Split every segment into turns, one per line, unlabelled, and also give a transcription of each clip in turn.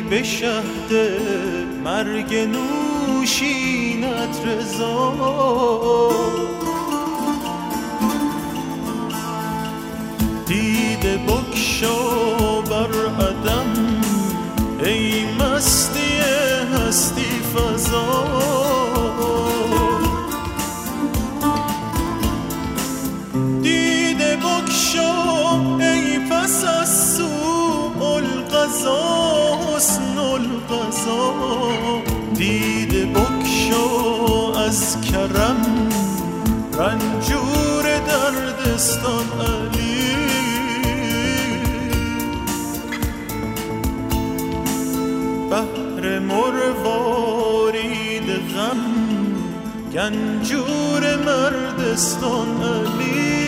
به شهد مرگ نوشینت رضا. دیده بگشا بر عدم ای مستی هستی فضا. دیده بگشا ای پس از سوء القضا حسن القضا. دیده بگشا از کرم رنجور دردستان علی. بحر مروارید غم گنجور مردستان علی.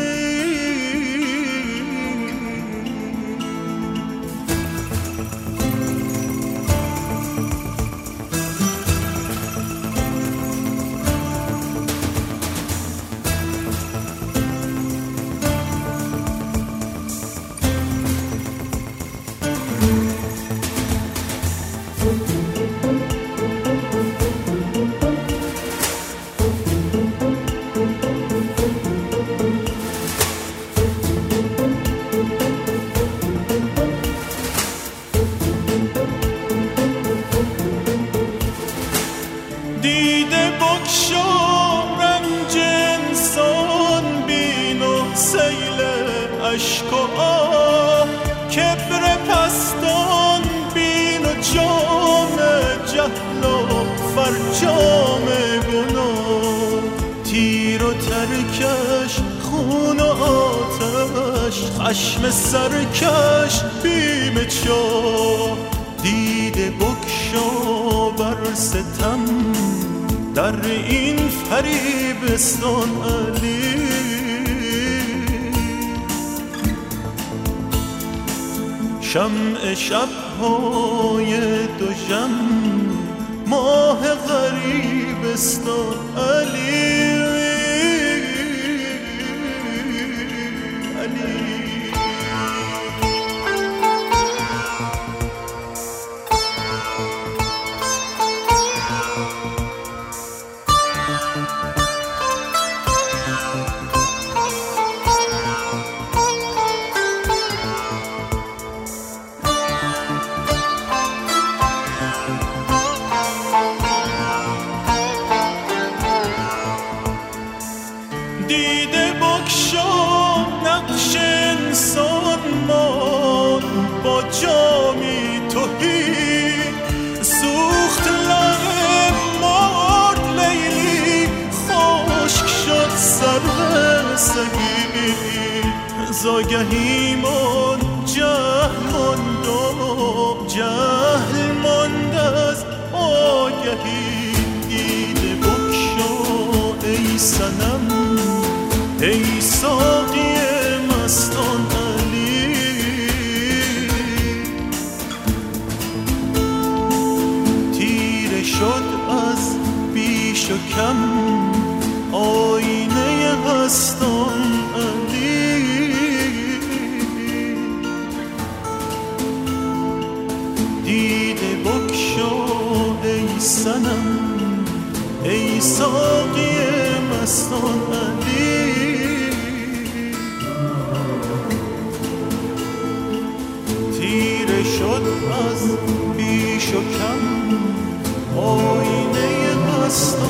دیده بگشا رنج انسان بین و سیل اشک و آه. کبر پستان بین و جام جهل و فرجام گناه. تیر و ترکش خون و آتش خشم سرکش بیم چاه. دیده بگشا بر ستم در این فریبستان علی. شمع شب‌های دوژم ماه غریبستان علی. دیده بگشا نقش انسان مان با جامی تهی. سوخت لب مرد لیلی خشک شد سر سگی. زاگهی من جهل ماند از آگهی. دیده بگشا ای صنم ای ساقی مستان علی. تیره شد از بیش و کم آینه هستان علی. دیده بگشا ای صنم ای ساقی مستان علی. تیره شد از بیش و کم آینه مستان